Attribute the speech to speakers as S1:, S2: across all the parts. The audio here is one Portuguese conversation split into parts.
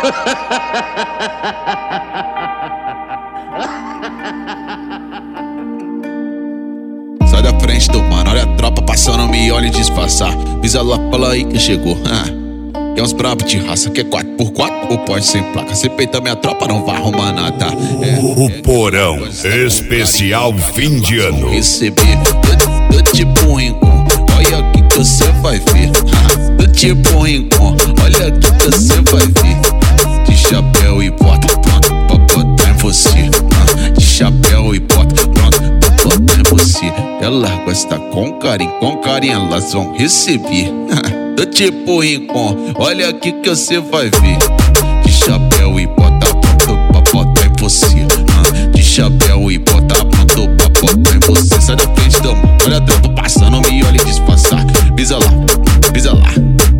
S1: Sai da frente do mano, olha a tropa passando, me olha e disfarçar. Visa lá, fala aí que chegou. Quer uns brabos de raça, quer 4x4 ou pode sem placa? Se peita minha tropa, não vai arrumar nada.
S2: O Porão Especial Fim de Ano.
S1: Receber, tô tipo rincon, olha aqui que você vai ver. Tô tipo rincon, olha aqui que você vai ver. De chapéu e bota, pronto pra botar em você. De chapéu e bota, pronto pra botar em você. Ela gosta com carinho elas vão receber. Tô tipo rincon, olha aqui que você vai ver. De chapéu e bota pronto pra botar em você. De chapéu e bota pronto pra botar em você. Sai da frente do mano, olha a tropa passando, me olha e disfarçar. Pisa lá, pisa lá.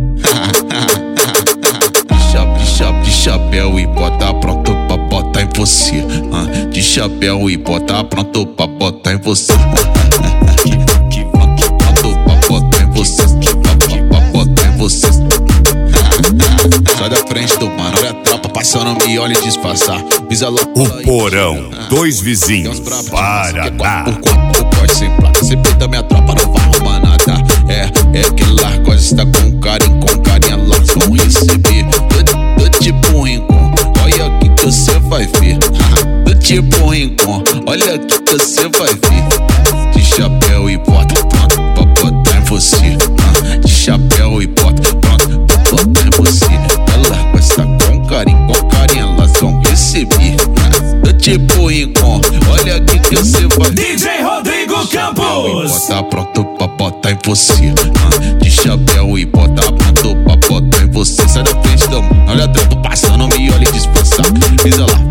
S1: De chapéu e bota pronto pra botar em você. De chapéu e bota pronto pra botar em você. Sai da frente do mano, olha a tropa passando, me olha e disfarçar. Pisa lá.
S2: O Porão, dois vizinhos, Paraná.
S1: Pode sem placa, se peita minha tropa, não vai arrumar nada. É que lá gosta com carinho elas vão receber. Tô tipo rincon, olha aqui que você vai ver. Tô tipo rincon, olha aqui que você vai ver. De chapéu e bota pronto pra botar em você. De chapéu e bota pronto pra botar em você. Ela gosta com carinho elas vão receber. Tô tipo rincon, olha aqui que você vai ver.
S3: DJ Rodrigo Campos.
S1: Bota pronto pra botar em você. De chapéu e bota pronto pra botar em você. Sai da frente do mano, olha a tropa passando, me olha e disfarçar. Pisa lá.